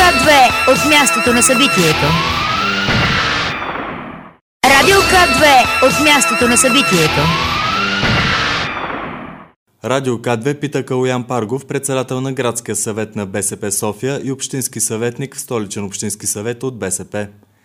К2 от мястото на събитието. Радио К2 от мястото на събитието. Радио К2 пита Калоян Паргов, председател на Градския съвет на БСП София и общински съветник в Столичен общински съвет от БСП.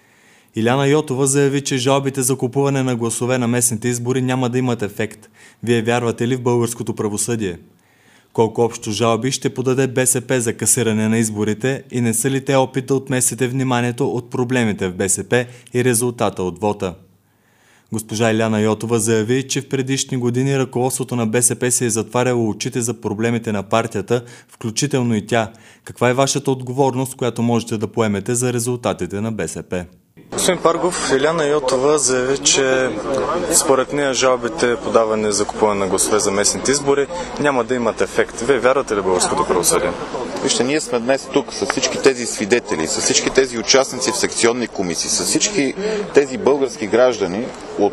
Иляна Йотова заяви, че жалбите за купуване на гласове на местните избори няма да имат ефект. Вие вярвате ли в българското правосъдие? Колко общо жалби ще подаде БСП за касиране на изборите и не са ли те опит да отместите вниманието от проблемите в БСП и резултата от вота? Госпожа Иляна Йотова заяви, че в предишни години ръководството на БСП се е затваряло очите за проблемите на партията, включително и тя. Каква е вашата отговорност, която можете да поемете за резултатите на БСП? Господин Паргов, Иляна Йотова заяви, че според нея жалбите, подаване за купуване на гласове за местните избори, няма да имат ефект. Вие вярвате ли българското правосъдие? Вижте, ние сме днес тук с всички тези свидетели, с всички тези участници в секционни комисии, с всички тези български граждани,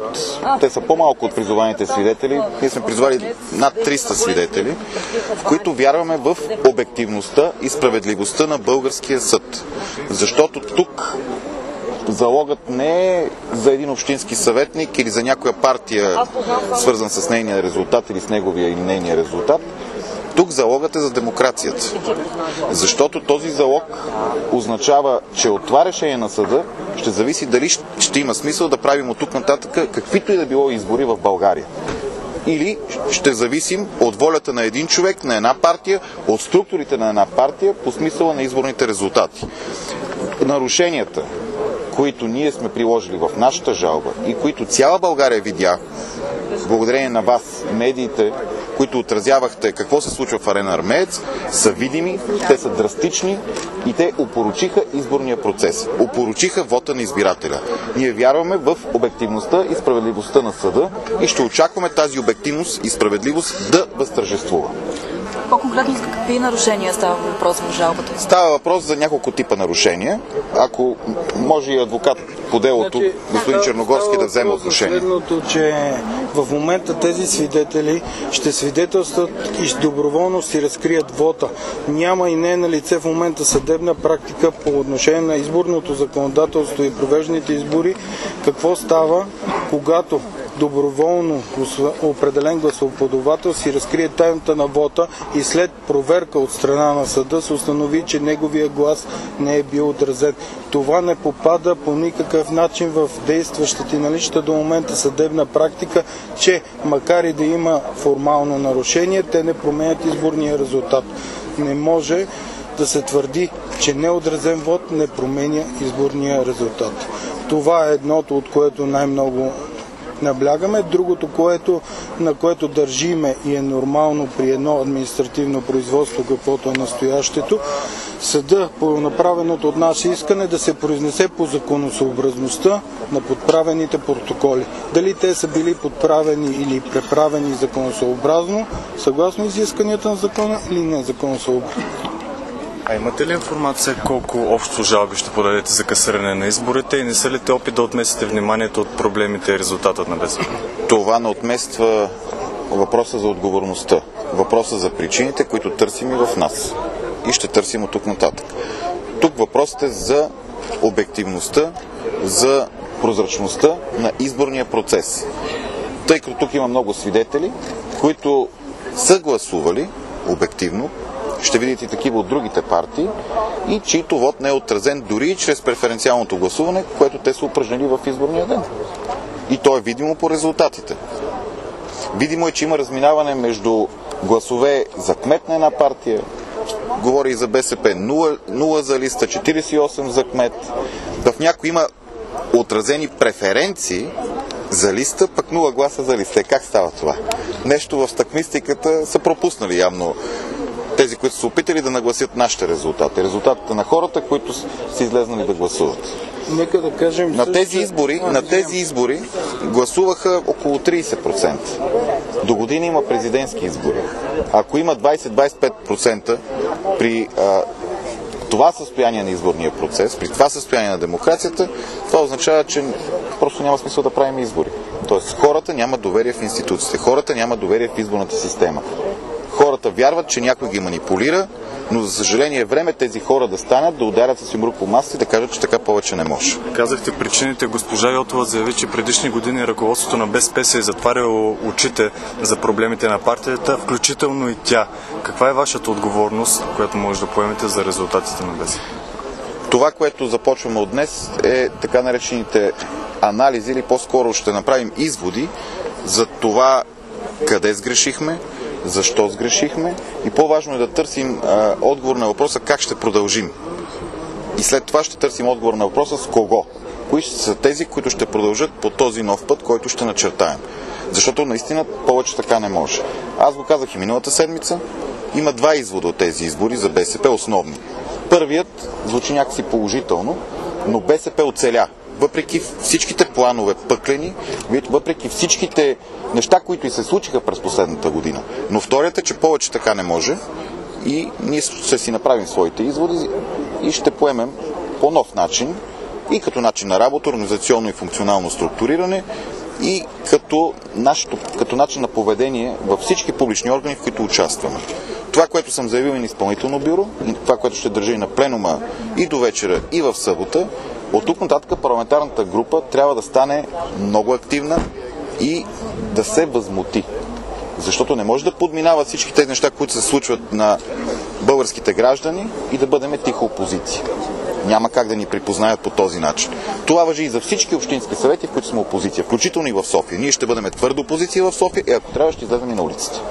те са по-малко от призованите свидетели, ние сме призвали над 300 свидетели, в които вярваме в обективността и справедливостта на българския съд. Защото тук залогът не е за един общински съветник или за някоя партия, свързан с нейния резултат или с неговия или нейния резултат. Тук залогът е за демокрацията. Защото този залог означава, че от това решение на съда ще зависи дали ще има смисъл да правим от тук нататък каквито и да било избори в България. Или ще зависим от волята на един човек, на една партия, от структурите на една партия по смисъла на изборните резултати. Нарушенията, които ние сме приложили в нашата жалба и които цяла България видя, благодарение на вас, медиите, които отразявахте какво се случва в Арена Армеец, са видими, те са драстични и те опорочиха изборния процес. Опорочиха вота на избирателя. Ние вярваме в обективността и справедливостта на съда и ще очакваме тази обективност и справедливост да възтържествува. По-конкретно за какви нарушения става въпрос в жалбата? Става въпрос за няколко типа нарушения. Ако може и адвокат по делото, господин Черногорски, да вземе отношение. Следното, че в момента тези свидетели ще свидетелстват и доброволно си разкрият вота. Няма и не е на лице в момента съдебна практика по отношение на изборното законодателство и провежданите избори. Какво става, когато доброволно определен гласоподавател си разкрие тайната на вота и след проверка от страна на съда се установи, че неговия глас не е бил отразен. Това не попада по никакъв начин в действащата и наличната до момента съдебна практика, че макар и да има формално нарушение, те не променят изборния резултат. Не може да се твърди, че неотразен вод не променя изборния резултат. Това е едното, от което най-много наблягаме. Другото, на което държиме и е нормално при едно административно производство, каквото е настоящето, съда по направеното от нас искане да се произнесе по законосъобразността на подправените протоколи. Дали те са били подправени или преправени законосъобразно, съгласно изисканията на закона или не законосъобразно. А имате ли информация колко общо жалби ще подадете за касиране на изборите и не са ли те опит да отместите вниманието от проблемите и резултатът на БСП? Това не отмества въпроса за отговорността, въпроса за причините, които търсим и в нас. И ще търсим от тук нататък. Тук въпросът е за обективността, за прозрачността на изборния процес. Тъй като тук има много свидетели, които са гласували обективно, ще видите и такива от другите партии, и чието вод не е отразен дори и чрез преференциалното гласуване, което те са упражнили в изборния ден. И то е видимо по резултатите. Видимо е, че има разминаване между гласове за кмет на една партия, говори и за БСП, 0 за листа, 48 за кмет. В някои има отразени преференции за листа, пък 0 гласа за листа. Как става това? Нещо в статистиката са пропуснали явно тези, които са опитали да нагласят нашите резултати. Резултатите на хората, които са излезнали да гласуват. Нека да кажем, на тези избори гласуваха около 30%. До година има президентски избори. Ако има 20-25% при това състояние на изборния процес, при това състояние на демокрацията, това означава, че просто няма смисъл да правим избори. Тоест хората нямат доверие в институциите, хората нямат доверие в изборната система. Хората вярват, че някой ги манипулира Но за съжаление е време тези хора да станат, да ударят с юмрук по масата и да кажат, че така повече не може. Казахте причините. Госпожа Йотова заяви, че предишни години ръководството на БСП се е затваряло очите за проблемите на партията, включително и тя. Каква е вашата отговорност, която може да поемете за резултатите на БСП? Това, което започваме от днес, е така наречените анализи, или по-скоро ще направим изводи за това къде сгрешихме, защо сгрешихме и по-важно е да търсим отговор на въпроса как ще продължим. И след това ще търсим отговор на въпроса с кого. Кои ще са тези, които ще продължат по този нов път, който ще начертаем. Защото наистина повече така не може. Аз го казах и миналата седмица. Има два извода от тези избори за БСП основни. Първият звучи някакси положително, но БСП оцеля. Въпреки всичките планове пъклени, въпреки всичките неща, които и се случиха през последната година. Но вторият е, че повече така не може и ние ще си направим своите изводи и ще поемем по нов начин и като начин на работа, организационно и функционално структуриране и като начин на поведение във всички публични органи, в които участваме. Това, което съм заявил и на изпълнително бюро, и това, което ще държа и на пленума и до вечера, и в събота, от тук нататък парламентарната група трябва да стане много активна и да се възмути. Защото не може да подминава всички тези неща, които се случват на българските граждани и да бъдем тиха опозиция. Няма как да ни припознаят по този начин. Това важи и за всички общински съвети, в които сме опозиция, включително и в София. Ние ще бъдем твърда опозиция в София и ако трябва ще излезем и на улицата.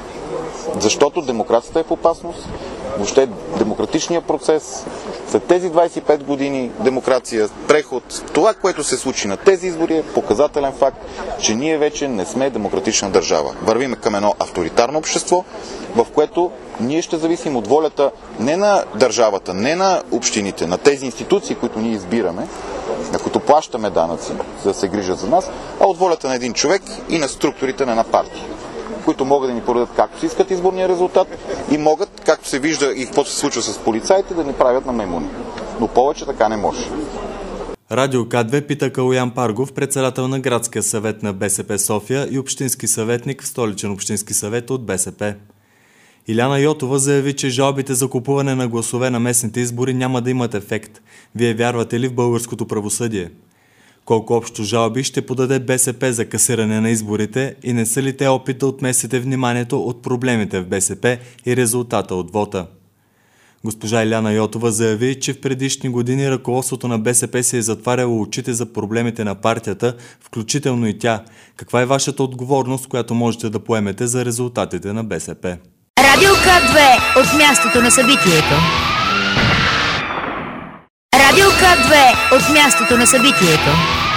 Защото демокрацията е в опасност, въобще демократичният процес, след тези 25 години демокрация, преход, това, което се случи на тези избори е показателен факт, че ние вече не сме демократична държава. Вървим към едно авторитарно общество, в което ние ще зависим от волята не на държавата, не на общините, на тези институции, които ние избираме, на които плащаме данъци, за да се грижат за нас, а от волята на един човек и на структурите на една партия, които могат да ни поредат както си искат изборния резултат и могат, както се вижда и каквото се случва с полицаите, да ни правят на маймуни. Но повече така не може. Радио К2 пита Калоян Паргов, председател на Градския съвет на БСП София и общински съветник в Столичен общински съвет от БСП. Иляна Йотова заяви, че жалбите за купуване на гласове на местните избори няма да имат ефект. Вие вярвате ли в българското правосъдие? Колко общо жалби ще подаде БСП за касиране на изборите и не са ли те опит да отместите вниманието от проблемите в БСП и резултата от вота? Госпожа Иляна Йотова заяви, че в предишни години ръководството на БСП се е затваряло очите за проблемите на партията, включително и тя. Каква е вашата отговорност, която можете да поемете за резултатите на БСП? Радио К2 от мястото на събитието. Радио К2 от мястото на събитието.